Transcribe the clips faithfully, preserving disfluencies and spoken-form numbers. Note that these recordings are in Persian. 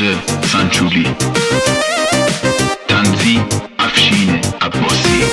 سنچولی. تنظیم افشین عباسی.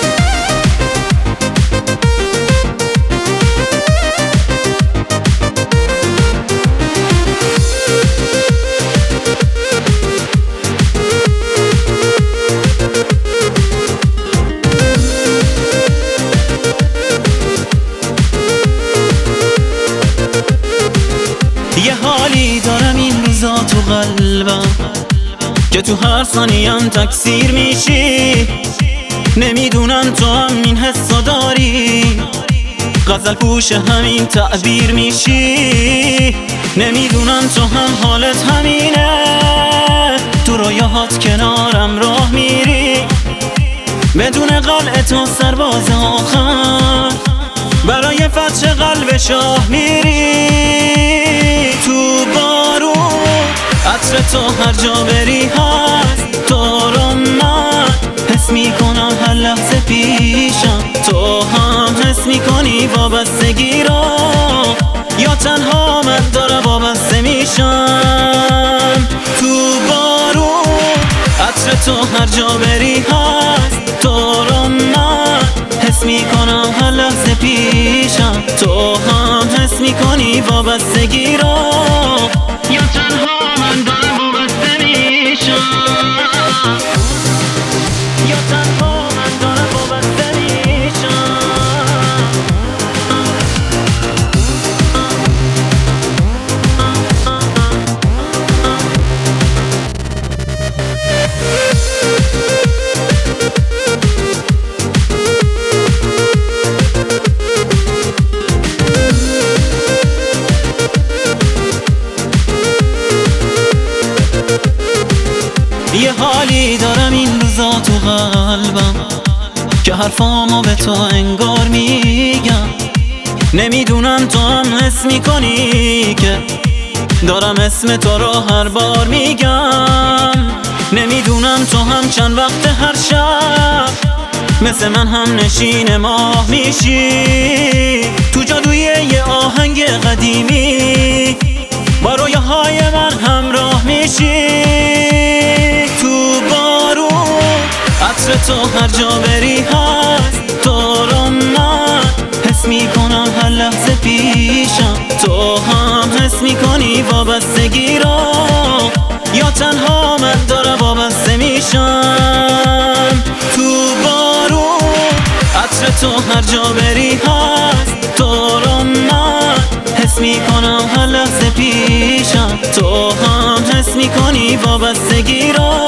یه حالی دارم این روزا تو قلبم که تو هر ثانیه‌ام تکثیر میشی. نمیدونم تو هم این حسا داری، غزل پوش همین تعبیر میشی. نمیدونم تو هم حالت همینه، تو رویاهات کنارم راه میری، بدون قلعه تا سرباز آخر برای فتح قلب شاه میری. تو بارون عطر تو هر جا بری هست، تو رو من حس میکنم هر لحظه پیشم. تو هم حس میکنی وابستگی رو، یا تنها من داره وابسته میشم. تو بارون عطر تو هر جا بری هست، تو رو من حس میکنم هر لحظه پیشم. تو هم حس میکنی وابستگی رو، یا تنها من دارم وابسته میشم. یا تنها من دارم وابسته میشم. یه حالی دارم این روزا تو قلبم که حرفامو به تو انگار میگم. نمیدونم تو هم حس میکنی که دارم اسم تو رو هر بار میگم. نمیدونم تو هم چند وقت هر شب مثل من هم نشین ماه میشی. تو جادوی یه آهنگ قدیمی با رویاهای من همراه میشی. تو بارون عطر تو هر جا بری هست، تو رو من حس میکنم هر لحظه پیشم. تو هم حس میکنی وابستگی رو، یا تنها من داره وابسته میشم. تو بارون عطر تو هر جا بری هست، تو رو من حس میکنم هر لحظه پیشم. تو هم حس میکنی وابستگی رو،